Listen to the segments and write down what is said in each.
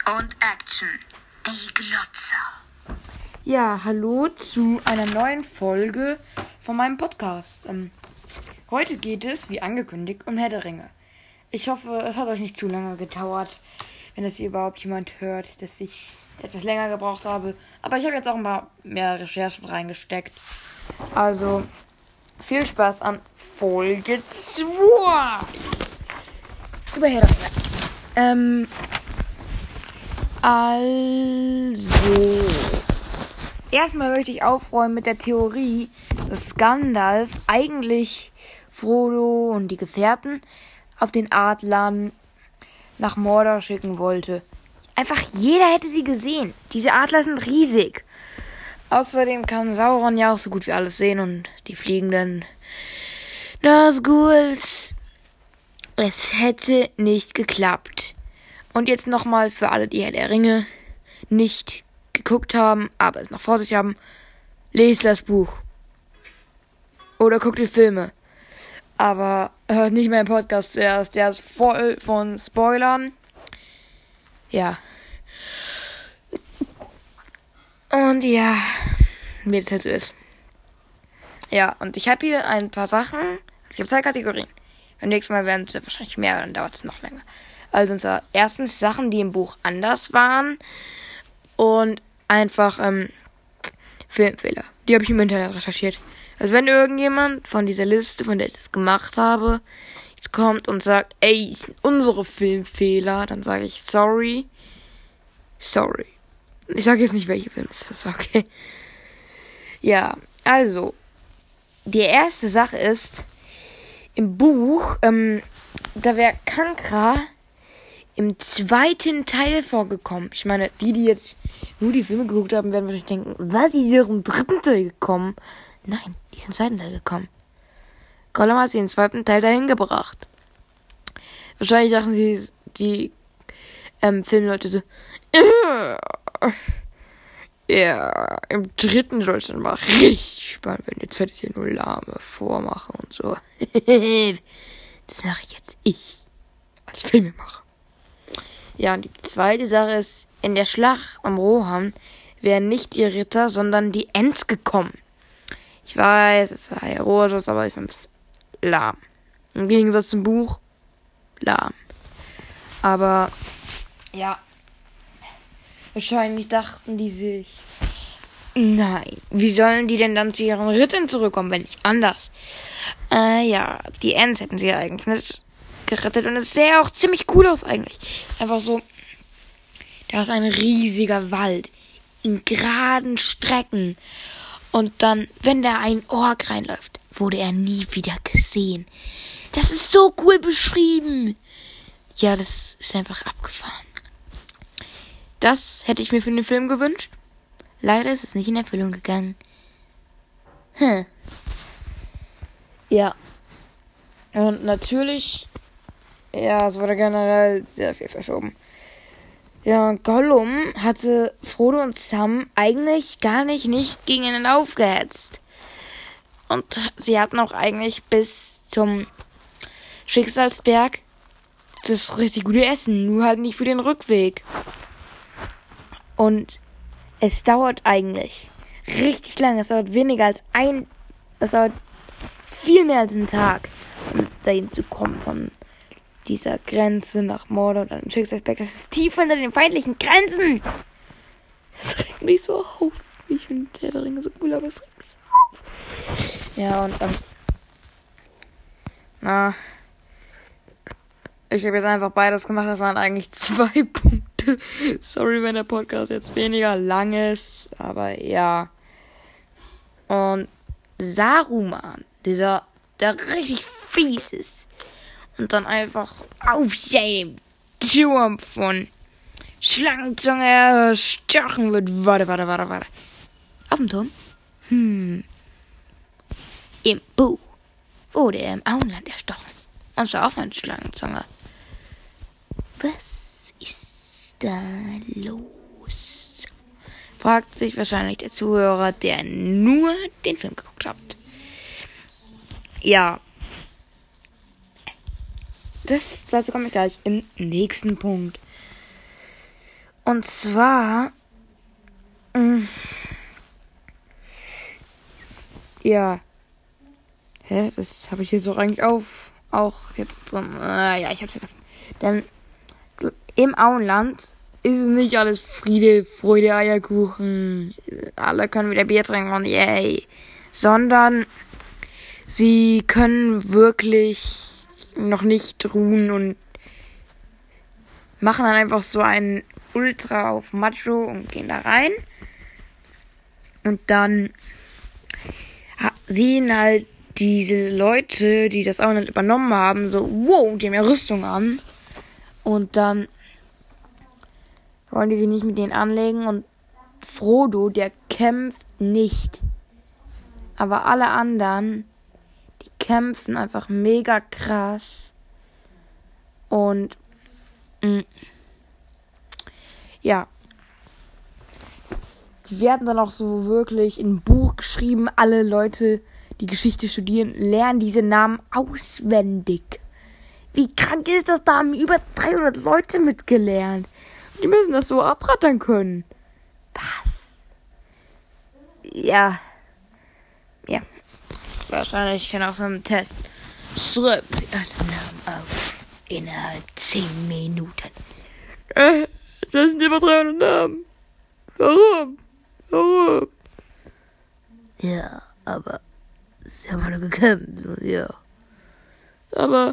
und Action. Die Glotzer. Ja, hallo zu einer neuen Folge von meinem Podcast. Heute geht es, wie angekündigt, um Herr der Ringe. Ich hoffe, es hat euch nicht zu lange gedauert, wenn es hier überhaupt jemand hört, dass ich etwas länger gebraucht habe. Aber ich habe jetzt auch ein paar mehr Recherchen reingesteckt. Also, viel Spaß an Folge 2 über Herr der Ringe. Also, erstmal möchte ich aufräumen mit der Theorie, dass Gandalf eigentlich Frodo und die Gefährten auf den Adlern nach Mordor schicken wollte. Einfach jeder hätte sie gesehen. Diese Adler sind riesig. Außerdem kann Sauron ja auch so gut wie alles sehen und die fliegenden Nazguls. Es hätte nicht geklappt. Und jetzt nochmal für alle, die Herr der Ringe nicht geguckt haben, aber es noch vor sich haben, lest das Buch. Oder guckt die Filme. Aber hört nicht meinen Podcast zuerst, der ist voll von Spoilern. Ja. Und ja, wie das halt so ist. Ja, und ich habe hier ein paar Sachen. Ich habe 2 Kategorien. Beim nächsten Mal werden es wahrscheinlich mehr, dann dauert es noch länger. Also erstens Sachen, die im Buch anders waren. Und einfach Filmfehler. Die habe ich im Internet recherchiert. Also wenn irgendjemand von dieser Liste, von der ich das gemacht habe, jetzt kommt und sagt, ey, das sind unsere Filmfehler, dann sage ich sorry. Sorry. Ich sage jetzt nicht, welche Film es ist, okay? Ja, also, die erste Sache ist, im Buch, da wäre Kankra im 2. Teil vorgekommen. Ich meine, die jetzt nur die Filme geguckt haben, werden wahrscheinlich denken, was, ist hier im 3. Teil gekommen? Nein, die ist im 2. Teil gekommen. Gollum hat sie im 2. Teil dahin gebracht. Wahrscheinlich dachten sie, die Filmleute so, ja, im 3. Deutschland war richtig spannend, wenn jetzt hätte ich hier nur Lahme vormachen und so. Das mache jetzt ich als Filmemacher. Ja, und die zweite Sache ist, in der Schlacht am Rohan wären nicht die Ritter, sondern die Ents gekommen. Ich weiß, es war heroisch, aber ich fand's lahm. Im Gegensatz zum Buch, lahm. Aber, ja, wahrscheinlich dachten die sich, nein, wie sollen die denn dann zu ihren Rittern zurückkommen, wenn nicht anders? Ja, die Ents hätten sie ja eigentlich gerettet und es sähe auch ziemlich cool aus eigentlich. Einfach so, da ist ein riesiger Wald in geraden Strecken und dann, wenn da ein Ork reinläuft, wurde er nie wieder gesehen. Das ist so cool beschrieben. Ja, das ist einfach abgefahren. Das hätte ich mir für den Film gewünscht. Leider ist es nicht in Erfüllung gegangen. Ja. Und natürlich, ja, es wurde generell sehr viel verschoben. Ja, Gollum hatte Frodo und Sam eigentlich gar nicht gegeneinander aufgehetzt. Und sie hatten auch eigentlich bis zum Schicksalsberg das richtig gute Essen, nur halt nicht für den Rückweg. Und es dauert eigentlich richtig lange. Es dauert es dauert viel mehr als einen Tag, um dahin zu kommen von dieser Grenze nach Mordor und dann Schicksalsberg. Das ist tief unter den feindlichen Grenzen. Das regt mich so auf. Ich finde Herr der Ringe so cool, aber es regt mich so auf. Ja, und ich habe jetzt einfach beides gemacht. Das waren eigentlich 2 Punkte. Sorry, wenn der Podcast jetzt weniger lang ist. Aber ja. Und Saruman, der richtig fies ist. Und dann einfach auf seinem Turm von Schlangenzunge erstochen wird. Warte. Auf dem Turm? Im Buch wurde er im Auenland erstochen. Und zwar auf eine Schlangenzunge. Was ist da los? Fragt sich wahrscheinlich der Zuhörer, der nur den Film geguckt hat. Ja. Dazu komme ich gleich im nächsten Punkt. Und zwar, ja, das habe ich hier so eigentlich auch jetzt drin. Ja, ich hab's vergessen. Denn im Auenland ist es nicht alles Friede, Freude, Eierkuchen. Alle können wieder Bier trinken und yay. Sondern sie können wirklich noch nicht ruhen und machen dann einfach so einen Ultra auf Macho und gehen da rein. Und dann sehen halt diese Leute, die das Auenland übernommen haben, so, wow, die haben ja Rüstung an. Und dann wollen die sich nicht mit denen anlegen. Und Frodo, der kämpft nicht. Aber alle anderen, die kämpfen einfach mega krass. Und ja. Die werden dann auch so wirklich in ein Buch geschrieben. Alle Leute, die Geschichte studieren, lernen diese Namen auswendig. Wie krank ist das? Da haben über 300 Leute mitgelernt. Die müssen das so abrattern können. Was? Ja. Ja. Wahrscheinlich dann auch so ein Test. Schreiben Sie alle Namen auf. Innerhalb 10 Minuten. Das sind über 300 Namen. Warum? Ja, aber sie haben alle gekämpft. Ja. Aber.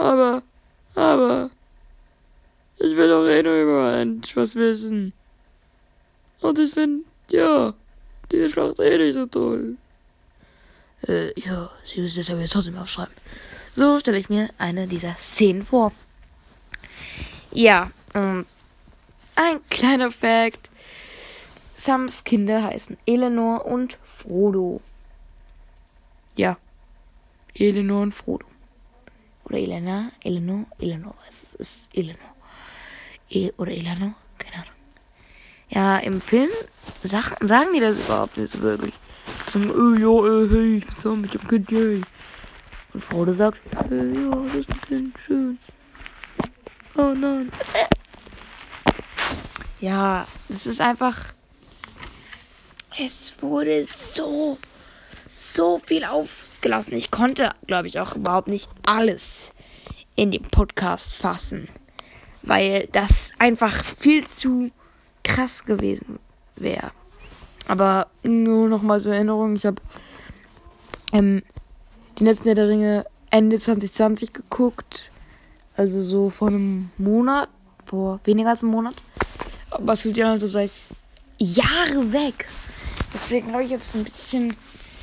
Ich will doch eh nur über was wissen. Und ich finde, ja, diese Schlacht nicht so toll. Ja, sie müssen das aber jetzt trotzdem aufschreiben. So stelle ich mir eine dieser Szenen vor. Ja, ein kleiner Fact. Sams Kinder heißen Elenor und Frodo. Ja, Elenor und Frodo. Oder Elenor. Es ist Elenor. Oder Elenor, keine Ahnung. Ja, im Film sagen die das überhaupt nicht so wirklich. Sagen, hey, Sam, ich hab Kind, yay. Und Frodo sagt, ja, das ist ein Kind, schön. Oh nein. Ja, das ist einfach. Es wurde so viel ausgelassen. Ich konnte, glaube ich, auch überhaupt nicht alles in dem Podcast fassen. Weil das einfach viel zu krass gewesen wäre. Aber nur noch mal zur Erinnerung, ich habe die letzten Herr der Ringe Ende 2020 geguckt. Also so vor einem Monat, vor weniger als einem Monat. Aber es fühlt sich an, als sei es Jahre weg. Deswegen habe ich jetzt ein bisschen,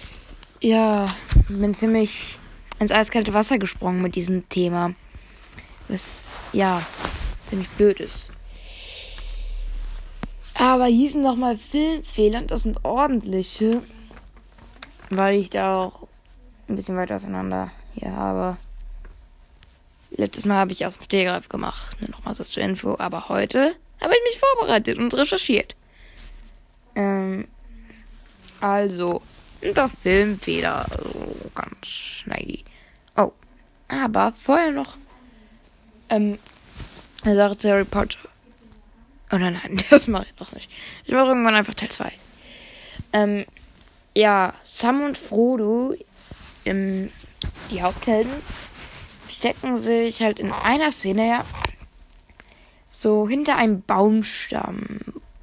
bin ziemlich ins eiskalte Wasser gesprungen mit diesem Thema. Was, ziemlich blöd ist. Aber hier sind nochmal Filmfehler und das sind ordentliche. Weil ich da auch ein bisschen weiter auseinander hier habe. Letztes Mal habe ich aus dem Stehgreif gemacht. Nur nochmal so zur Info. Aber heute habe ich mich vorbereitet und recherchiert. Also, ein paar Filmfehler. Also, ganz schnell. Oh, aber vorher noch eine Sache zu Harry Potter. Oh nein, das mache ich doch nicht. Ich mache irgendwann einfach Teil 2. Sam und Frodo, die Haupthelden, stecken sich halt in einer Szene so hinter einem Baumstamm.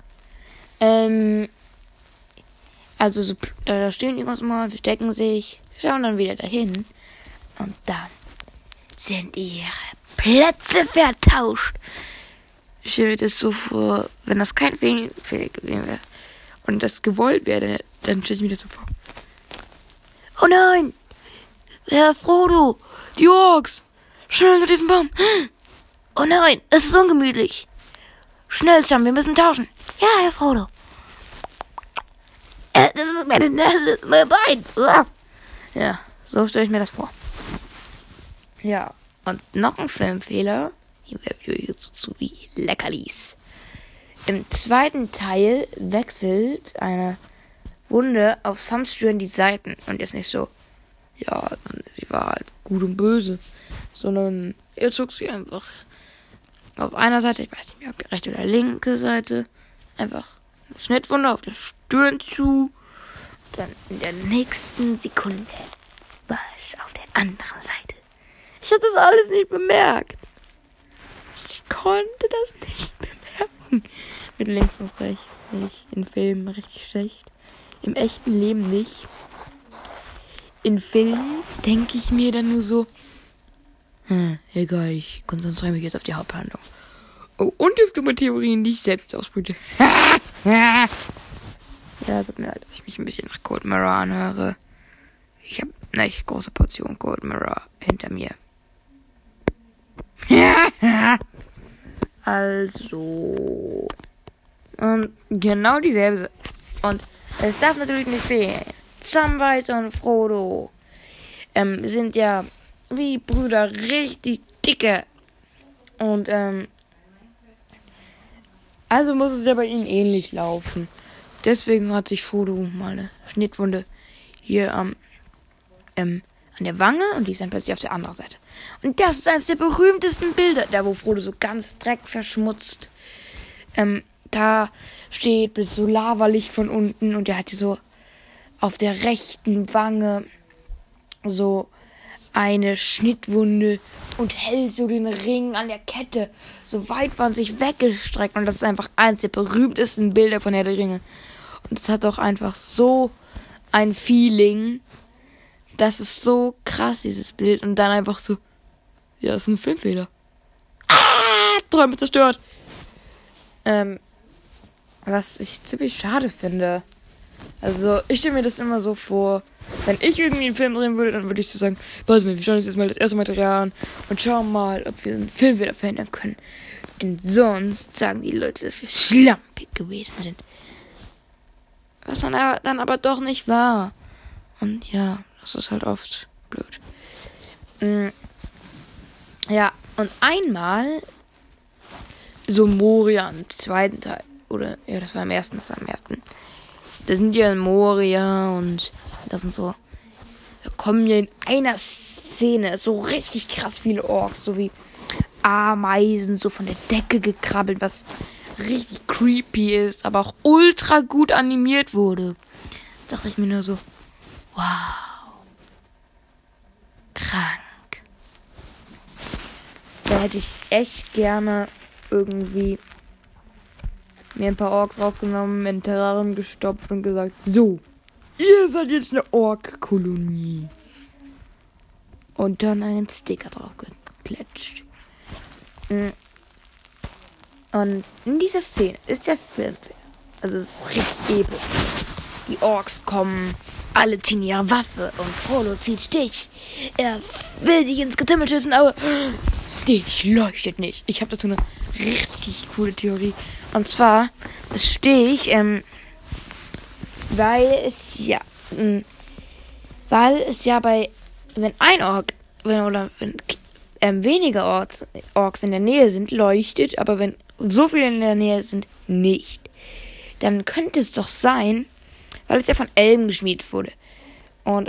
Also so, da stehen die ganz mal, verstecken sich, schauen dann wieder dahin und dann sind ihre Plätze vertauscht. Ich stelle mir das so vor, wenn das kein Fehler gewesen wäre und das gewollt wäre, dann stelle ich mir das so vor. Oh nein! Herr Frodo! Die Orks! Schnell unter diesem Baum! Oh nein! Es ist ungemütlich! Schnell, Sam, wir müssen tauschen! Ja, Herr Frodo! Das ist meine Nase, mein Bein! Ja, so stelle ich mir das vor. Ja, und noch ein Filmfehler. Hier werfe ich jetzt so wie Leckerlis. Im zweiten Teil wechselt eine Wunde auf Sams Stirn die Seiten. Und jetzt nicht so, sie war halt gut und böse. Sondern er zog sie einfach auf einer Seite, ich weiß nicht mehr, ob die rechte oder linke Seite, einfach eine Schnittwunde auf der Stirn zu. Dann in der nächsten Sekunde war ich auf der anderen Seite. Ich habe das alles nicht bemerkt. Ich konnte das nicht bemerken. Mit links und rechts nicht. In Filmen richtig schlecht. Im echten Leben nicht. In Filmen denke ich mir dann nur so, egal, ich konzentriere mich jetzt auf die Haupthandlung. Oh, und auf dumme Theorien, die ich selbst ausbrüte. Ja, tut mir leid, dass ich mich ein bisschen nach Cold Mirror anhöre. Ich habe eine echt große Portion Cold Mirror hinter mir. Also. Genau dieselbe. Und es darf natürlich nicht fehlen. Samwise und Frodo sind ja wie Brüder richtig dicke. Und also muss es ja bei ihnen ähnlich laufen. Deswegen hat sich Frodo mal eine Schnittwunde hier an der Wange und die ist dann plötzlich auf der anderen Seite. Und das ist eines der berühmtesten Bilder, da wo Frodo so ganz dreckverschmutzt da steht mit so Lavalicht von unten und der hat hier so auf der rechten Wange so eine Schnittwunde und hält so den Ring an der Kette so weit von sich weggestreckt. Und das ist einfach eines der berühmtesten Bilder von Herr der Ringe. Und es hat auch einfach so ein Feeling. Das ist so krass, dieses Bild. Und dann einfach so, ja, das ist ein Filmfehler. Träume zerstört. Was ich ziemlich schade finde. Also, ich stelle mir das immer so vor, wenn ich irgendwie einen Film drehen würde, dann würde ich so sagen, warte mal, wir schauen uns jetzt mal das erste Material an und schauen mal, ob wir einen Film wieder verändern können. Denn sonst sagen die Leute, dass wir schlampig gewesen sind. Was man dann aber doch nicht war. Und ja, das ist halt oft blöd. Ja, und einmal so Moria im zweiten Teil. Oder, ja, das war im ersten. Da sind ja in Moria und das sind so, da kommen ja in einer Szene so richtig krass viele Orks, so wie Ameisen, so von der Decke gekrabbelt, was richtig creepy ist, aber auch ultra gut animiert wurde. Da dachte ich mir nur so, wow, krank. Da hätte ich echt gerne irgendwie mir ein paar Orks rausgenommen, in Terrarium gestopft und gesagt, so, ihr seid jetzt eine Ork-Kolonie. Und dann einen Sticker drauf geklatscht. Und in dieser Szene ist der Film, also es ist richtig episch. Die Orks kommen, alle ziehen ihre Waffe und Frodo zieht Stich. Er will sich ins Getümmel schützen, aber Stich leuchtet nicht. Ich habe dazu eine richtig coole Theorie. Und zwar, das Stich, weil es ja bei, wenn ein Ork, wenn weniger Orks in der Nähe sind, leuchtet, aber wenn so viele in der Nähe sind, nicht. Dann könnte es doch sein, weil es ja von Elben geschmiedet wurde. Und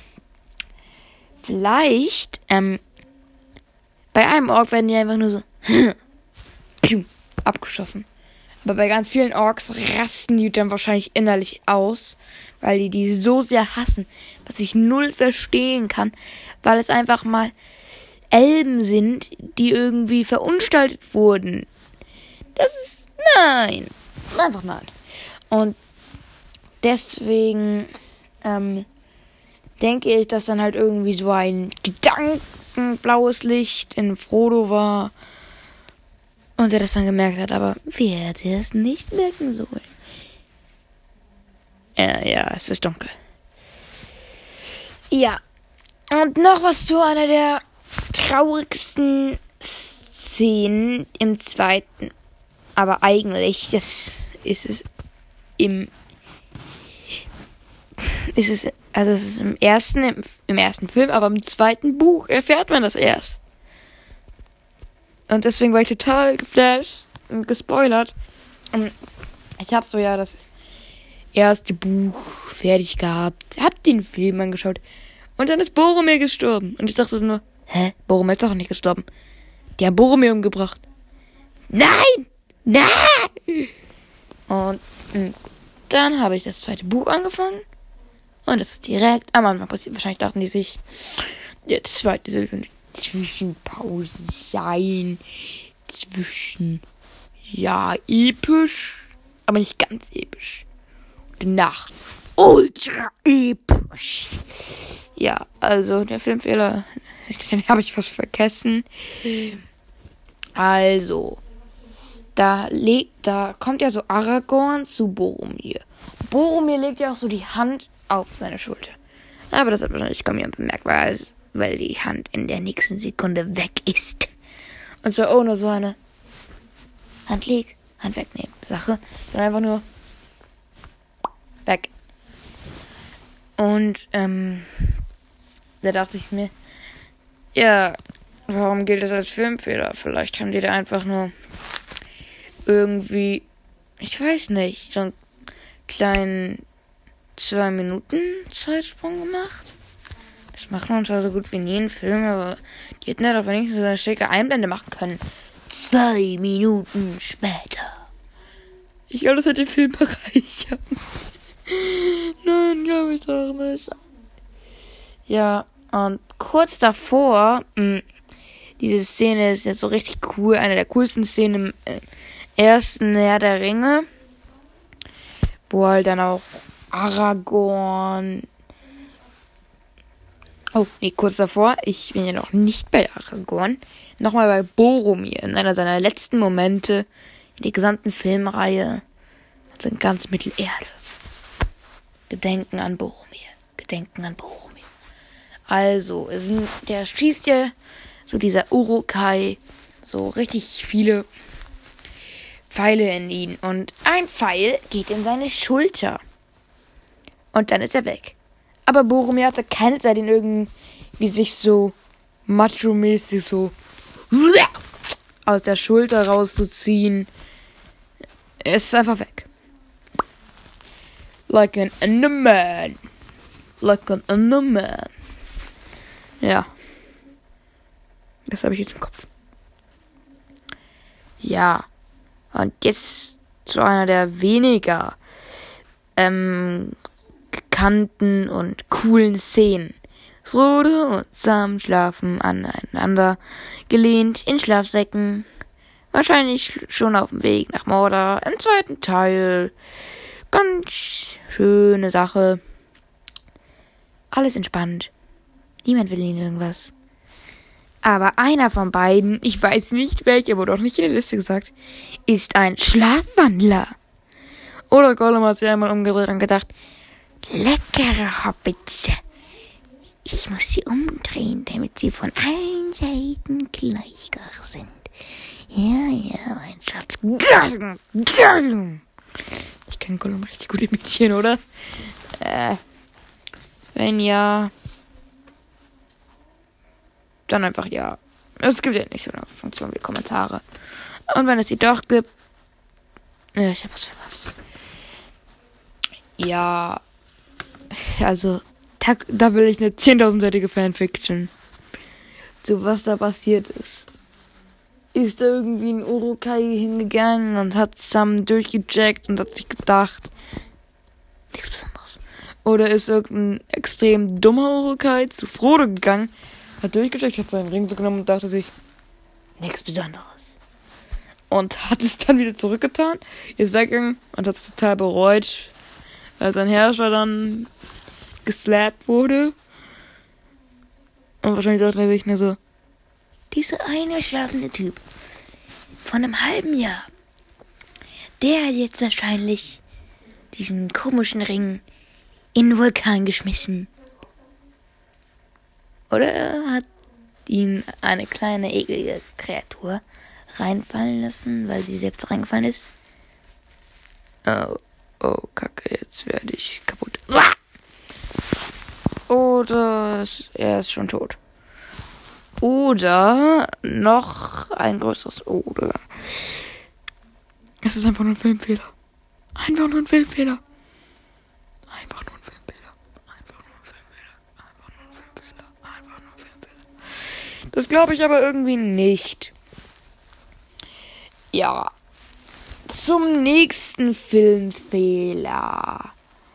vielleicht bei einem Ork werden die einfach nur so abgeschossen. Aber bei ganz vielen Orks rasten die dann wahrscheinlich innerlich aus, weil die so sehr hassen, was ich null verstehen kann, weil es einfach mal Elben sind, die irgendwie verunstaltet wurden. Das ist nein. Einfach nein. Und deswegen denke ich, dass dann halt irgendwie so ein gedankenblaues Licht in Frodo war. Und er das dann gemerkt hat, aber wer hätte es nicht merken sollen? Ja, es ist dunkel. Ja. Und noch was zu einer der traurigsten Szenen im zweiten. Aber eigentlich, das ist es es ist im ersten Film, aber im zweiten Buch erfährt man das erst. Und deswegen war ich total geflasht und gespoilert. Und ich habe so ja das erste Buch fertig gehabt, hab den Film angeschaut und dann ist Boromir gestorben. Und ich dachte nur, Boromir ist doch nicht gestorben. Die haben Boromir umgebracht. Nein! Nein! Und dann habe ich das zweite Buch angefangen. Und es ist direkt am Anfang passiert. Wahrscheinlich dachten die sich, der zweite soll eine Zwischenpause sein. Ja, episch, aber nicht ganz episch. Danach ultra episch. Ja, also der Filmfehler, den habe ich fast vergessen. Also, da kommt ja so Aragorn zu Boromir. Boromir legt ja auch so die Hand auf seine Schulter. Aber das hat wahrscheinlich kaum jemand bemerkt, weil die Hand in der nächsten Sekunde weg ist. Und zwar ohne so eine Hand wegnehmen Sache, sondern einfach nur weg. Und da dachte ich mir, ja, warum gilt das als Filmfehler? Vielleicht haben die da einfach nur irgendwie, ich weiß nicht, so einen kleinen 2 Minuten Zeitsprung gemacht. Das macht man zwar so gut wie nie in Filmen, aber die hätten ja doch wenigstens so eine schicke Einblende machen können. 2 Minuten später. Ich glaube, das hat den Film bereichert. Nein, glaube ich doch nicht. Ja, und kurz davor, diese Szene ist jetzt so richtig cool, eine der coolsten Szenen im ersten Herr der Ringe, wo halt dann auch Aragorn... Oh, nee, kurz davor, ich bin ja noch nicht bei Aragorn, nochmal bei Boromir, in einer seiner letzten Momente in der gesamten Filmreihe, also in ganz Mittelerde. Gedenken an Boromir. Also, der schießt ja so dieser Uruk-hai so richtig viele Pfeile in ihn. Und ein Pfeil geht in seine Schulter. Und dann ist er weg. Aber Boromir hatte keine Zeit, ihn irgendwie sich so macho-mäßig so aus der Schulter rauszuziehen. Er ist einfach weg. Like an Enderman. Ja. Das habe ich jetzt im Kopf. Ja. Und jetzt zu einer der weniger bekannten und coolen Szenen. Frodo und Sam schlafen aneinander gelehnt in Schlafsäcken. Wahrscheinlich schon auf dem Weg nach Mordor im zweiten Teil. Ganz schöne Sache. Alles entspannt. Niemand will ihnen irgendwas. Aber einer von beiden, ich weiß nicht welcher, wurde auch nicht in der Liste gesagt, ist ein Schlafwandler. Oder Gollum hat sich einmal umgedreht und gedacht, leckere Hobbits. Ich muss sie umdrehen, damit sie von allen Seiten gleich sind. Ja, mein Schatz. Gollum. Ich kann Gollum richtig gut imitieren, oder? Wenn ja, dann einfach ja. Es gibt ja nicht so eine Funktion wie Kommentare. Und wenn es sie doch gibt, ich hab was verpasst. Ja, also, da will ich eine 10.000-seitige Fanfiction. So, was da passiert ist. Ist da irgendwie ein Uruk-hai hingegangen und hat Sam durchgecheckt und hat sich gedacht, nichts Besonderes. Oder ist irgendein extrem dummer Uruk-hai zu Frodo gegangen, hat durchgecheckt, hat seinen Ring so genommen und dachte sich, nichts Besonderes. Und hat es dann wieder zurückgetan, ist weggegangen und hat es total bereut, weil sein Herrscher dann geslappt wurde. Und wahrscheinlich dachte er sich nur so, dieser eine schlafende Typ von einem halben Jahr, der hat jetzt wahrscheinlich diesen komischen Ring in den Vulkan geschmissen. Oder hat ihn eine kleine, eklige Kreatur reinfallen lassen, weil sie selbst reingefallen ist. Oh, Kacke, jetzt werde ich kaputt. Oder er ist schon tot. Oder noch ein größeres Oder. Es ist einfach nur ein Filmfehler. Einfach nur ein Filmfehler. Das glaube ich aber irgendwie nicht. Ja. Zum nächsten Filmfehler.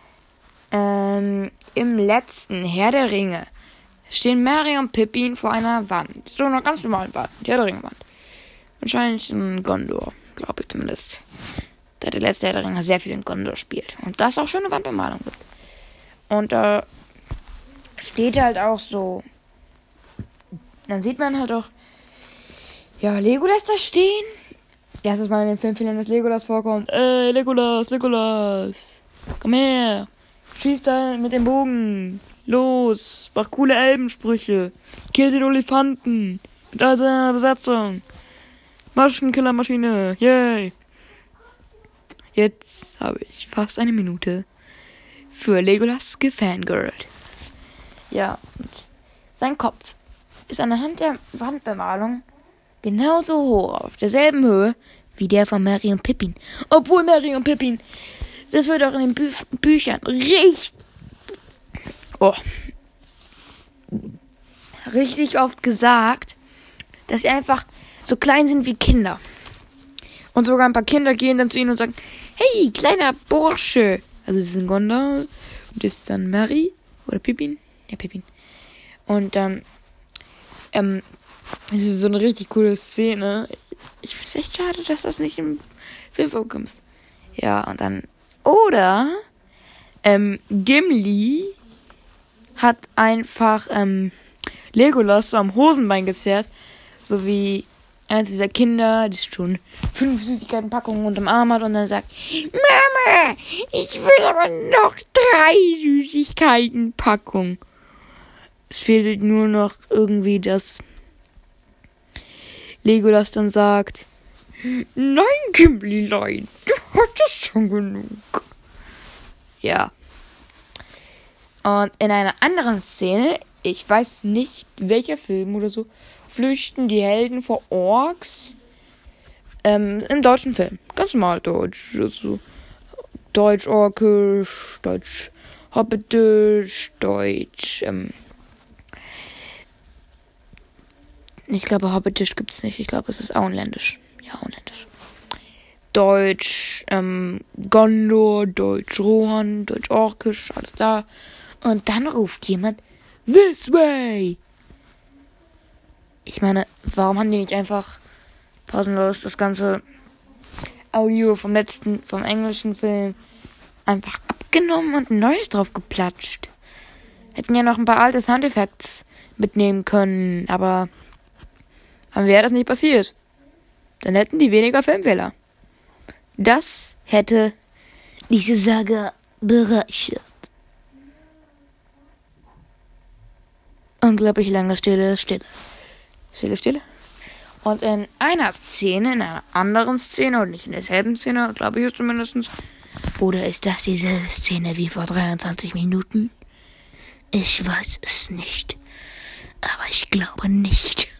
Im letzten Herr der Ringe stehen Merry und Pippin vor einer Wand. So einer ganz normalen Wand. Die Herr der Ringe-Wand. Wahrscheinlich in Gondor, glaube ich zumindest. Da der letzte Herr der Ringe sehr viel in Gondor spielt. Und da es auch schöne Wandbemalung gibt. Und da steht halt auch so. Dann sieht man halt auch, ja, Legolas da stehen. Erstes Mal in den Filmfehlern, dass Legolas vorkommt. Ey, Legolas, komm her. Schieß da mit dem Bogen. Los, mach coole Elbensprüche. Kill den Olifanten. Mit all seiner Besatzung. Maschenkillermaschine. Yay. Jetzt habe ich fast eine Minute für Legolas gefangirlt. Ja, und sein Kopf ist anhand der Wandbemalung genauso hoch, auf derselben Höhe wie der von Merry und Pippin. Obwohl Merry und Pippin, das wird auch in den Büchern richtig oft gesagt, dass sie einfach so klein sind wie Kinder. Und sogar ein paar Kinder gehen dann zu ihnen und sagen, hey, kleiner Bursche. Also es ist in Gondor und das ist dann Merry oder Pippin. Ja, Pippin. Und es ist so eine richtig coole Szene. Ich finde es echt schade, dass das nicht im Film vorkommt. Ja, und dann. Oder Gimli hat einfach Legolas so am Hosenbein gezerrt. So wie eins dieser Kinder, die schon 5 Süßigkeitenpackungen unterm Arm hat und dann sagt, Mama, ich will aber noch 3 Süßigkeitenpackungen. Es fehlt nur noch irgendwie, dass Legolas dann sagt, nein, Gimlilein, du hattest schon genug. Ja. Und in einer anderen Szene, ich weiß nicht, welcher Film oder so, flüchten die Helden vor Orks. Im deutschen Film. Ganz normal deutsch. Also Deutsch-Orkisch, Deutsch-Hobbitisch, Deutsch, ich glaube, Hobbitisch gibt's nicht. Ich glaube, es ist Auenländisch. Ja, Auenländisch. Deutsch, Gondor, Deutsch Rohan, Deutsch Orkisch, alles da. Und dann ruft jemand, this way! Ich meine, warum haben die nicht einfach pausenlos das ganze Audio vom englischen Film einfach abgenommen und ein neues drauf geplatscht? Hätten ja noch ein paar alte Soundeffekte mitnehmen können, aber dann wäre das nicht passiert. Dann hätten die weniger Filmfehler. Das hätte diese Saga bereichert. Unglaublich lange Stille. Und in einer Szene, in einer anderen Szene, und nicht in derselben Szene, glaube ich es zumindest. Oder ist das dieselbe Szene wie vor 23 Minuten? Ich weiß es nicht. Aber ich glaube nicht.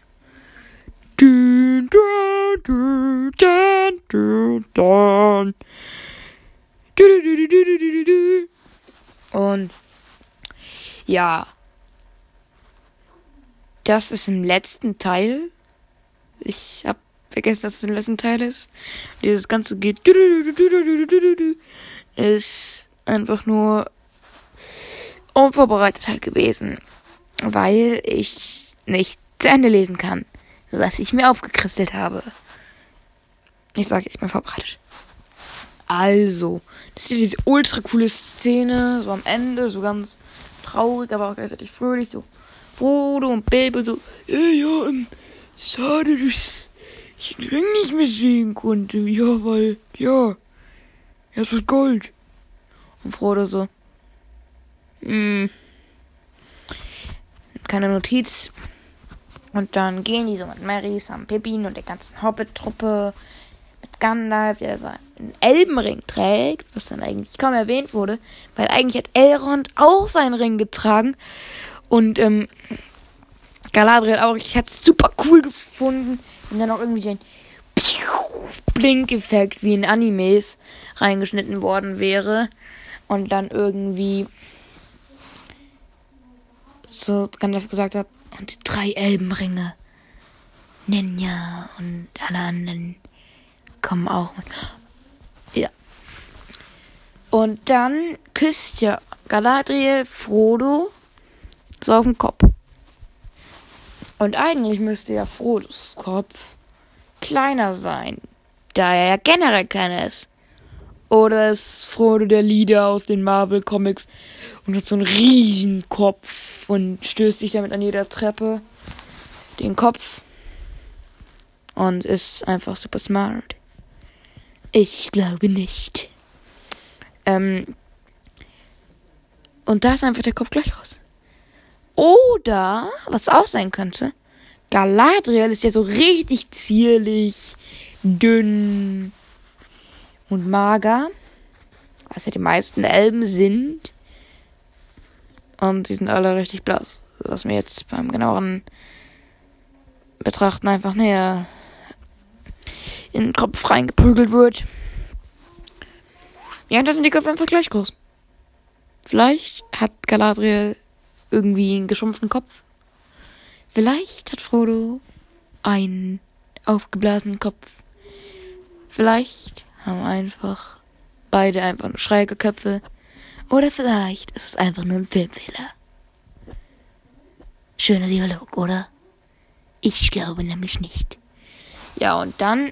Und ja, das ist im letzten Teil. Ich habe vergessen, dass es im letzten Teil ist. Dieses Ganze geht ist einfach nur unvorbereitet halt gewesen, weil ich nicht zu Ende lesen kann, was ich mir aufgekristelt habe. Ich sage, ich bin vorbereitet. Also, das ist diese ultra coole Szene, so am Ende, so ganz traurig, aber auch gleichzeitig fröhlich, so Frodo und Bilbo so, ja, schade, dass ich den Ring nicht mehr sehen konnte. Ja, weil, ja, es ist Gold. Und Frodo so, keine Notiz. Und dann gehen die so mit Merry, Sam, Pippin und der ganzen Hobbit-Truppe mit Gandalf, der seinen Elbenring trägt, was dann eigentlich kaum erwähnt wurde, weil eigentlich hat Elrond auch seinen Ring getragen. Und Galadriel auch. Ich hätte es super cool gefunden, wenn dann auch irgendwie ein Blinkeffekt wie in Animes reingeschnitten worden wäre. Und dann irgendwie so Gandalf gesagt hat, und die 3 Elbenringe, Ninja und alle anderen kommen auch mit. Ja. Und dann küsst ja Galadriel Frodo so auf den Kopf. Und eigentlich müsste ja Frodos Kopf kleiner sein, da er ja generell kleiner ist. Oder ist Frodo der Leader aus den Marvel-Comics und hat so einen riesen Kopf und stößt sich damit an jeder Treppe den Kopf und ist einfach super smart. Ich glaube nicht. Und da ist einfach der Kopf gleich raus. Oder, was auch sein könnte, Galadriel ist ja so richtig zierlich, dünn und mager, was ja die meisten Elben sind. Und die sind alle richtig blass. Was mir jetzt beim genaueren Betrachten einfach näher in den Kopf reingeprügelt wird. Ja, und da sind die Köpfe einfach gleich groß. Vielleicht hat Galadriel irgendwie einen geschrumpften Kopf. Vielleicht hat Frodo einen aufgeblasenen Kopf. Vielleicht haben einfach beide einfach nur schräge Köpfe. Oder vielleicht ist es einfach nur ein Filmfehler. Schöner Dialog, oder? Ich glaube nämlich nicht. Ja, und dann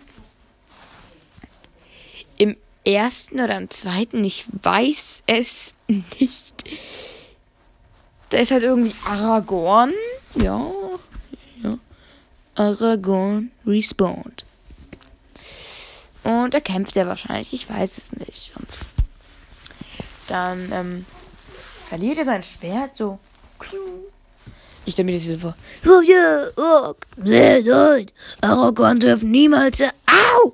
im ersten oder im zweiten, ich weiß es nicht. Da ist halt irgendwie Aragorn. Ja. Aragorn respawned. Und er kämpft ja wahrscheinlich. Ich weiß es nicht. Und dann verliert er sein Schwert so. Ich stelle mir das so vor. Oh ja, oh, nein. Aragorn dürfen niemals. Au!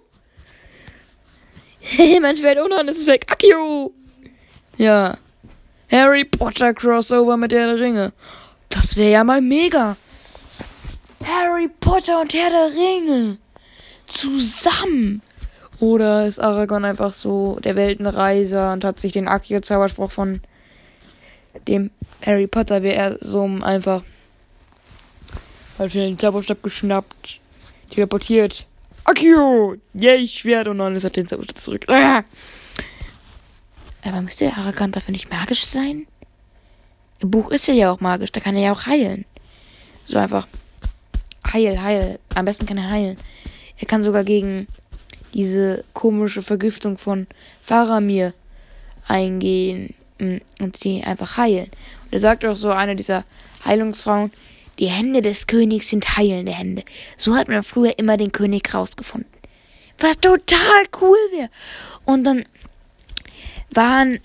Hey, mein Schwert, oh nein, es ist weg. Akio! Ja. Harry Potter Crossover mit Herr der Ringe. Das wäre ja mal mega. Harry Potter und Herr der Ringe. Zusammen. Oder ist Aragorn einfach so der Weltenreiser und hat sich den Akio-Zauberspruch von dem Harry Potter so einfach mal schnell den Zauberstab geschnappt, teleportiert. Akio! Yay, Schwert! Und dann ist er den Zauberstab zurück. Ah! Aber müsste Aragorn dafür nicht magisch sein? Im Buch ist er ja auch magisch, da kann er ja auch heilen. So einfach. Heil. Am besten kann er heilen. Er kann sogar gegen diese komische Vergiftung von Faramir eingehen und sie einfach heilen. Und er sagt auch so, eine dieser Heilungsfrauen, die Hände des Königs sind heilende Hände. So hat man früher immer den König rausgefunden. Was total cool wäre. Und dann waren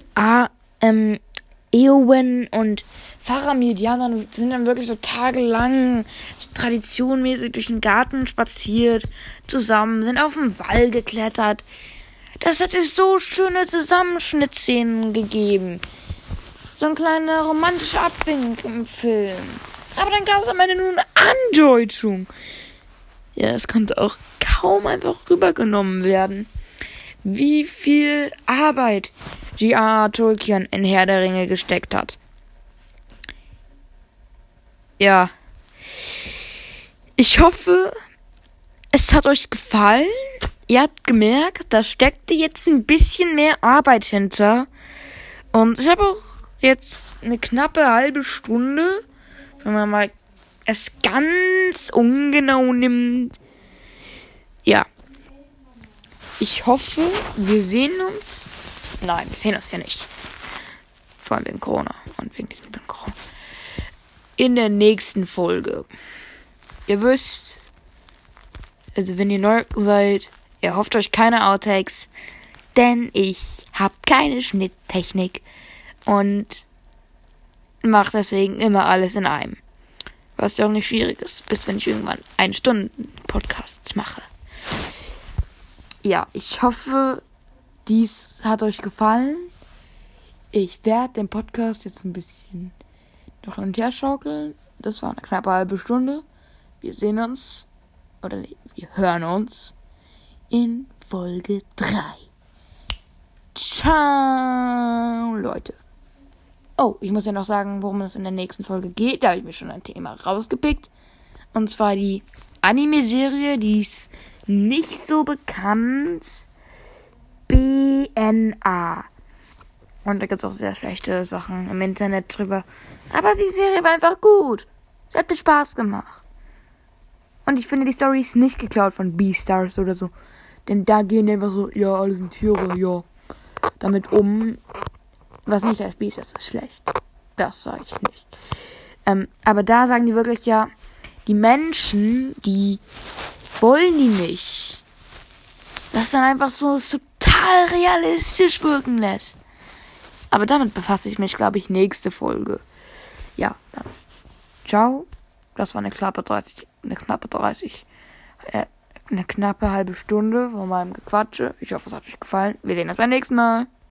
Eowyn und Faramir, die sind dann wirklich so tagelang so traditionmäßig durch den Garten spaziert, zusammen, sind auf den Wall geklettert. Das hätte so schöne Zusammenschnittszenen gegeben. So ein kleiner romantischer Abwink im Film. Aber dann gab es am Ende nur eine Andeutung. Ja, es konnte auch kaum einfach rübergenommen werden, wie viel Arbeit J.R.R. Tolkien in Herr der Ringe gesteckt hat. Ja. Ich hoffe, es hat euch gefallen. Ihr habt gemerkt, da steckte jetzt ein bisschen mehr Arbeit hinter. Und ich habe auch jetzt eine knappe halbe Stunde, wenn man mal es ganz ungenau nimmt. Ja. Ich hoffe, wir sehen uns. Nein, wir sehen uns ja nicht. Vor allem wegen Corona und wegen diesem Corona. In der nächsten Folge. Ihr wisst, also wenn ihr neu seid, ihr hofft euch keine Outtakes, denn ich habe keine Schnitttechnik und mache deswegen immer alles in einem. Was ja auch nicht schwierig ist, bis wenn ich irgendwann 1 Stunden Podcasts mache. Ja, ich hoffe, dies hat euch gefallen. Ich werde den Podcast jetzt ein bisschen noch hin und her schaukeln. Das war eine knappe halbe Stunde. Wir sehen uns, oder nee, wir hören uns in Folge 3. Ciao, Leute. Oh, ich muss ja noch sagen, worum es in der nächsten Folge geht. Da habe ich mir schon ein Thema rausgepickt. Und zwar die Anime-Serie, die es nicht so bekannt. BNA. Und da gibt es auch sehr schlechte Sachen im Internet drüber. Aber die Serie war einfach gut. Sie hat mir Spaß gemacht. Und ich finde, die Story ist nicht geklaut von Beastars oder so. Denn da gehen die einfach so, ja, alle sind Tiere, ja, damit um. Was nicht heißt, Beastars ist schlecht. Das sage ich nicht. Aber da sagen die wirklich, ja, die Menschen, die wollen die nicht. Das dann einfach so total realistisch wirken lässt. Aber damit befasse ich mich, glaube ich, nächste Folge. Ja, dann. Ciao. Das war eine knappe halbe Stunde von meinem Gequatsche. Ich hoffe, es hat euch gefallen. Wir sehen uns beim nächsten Mal.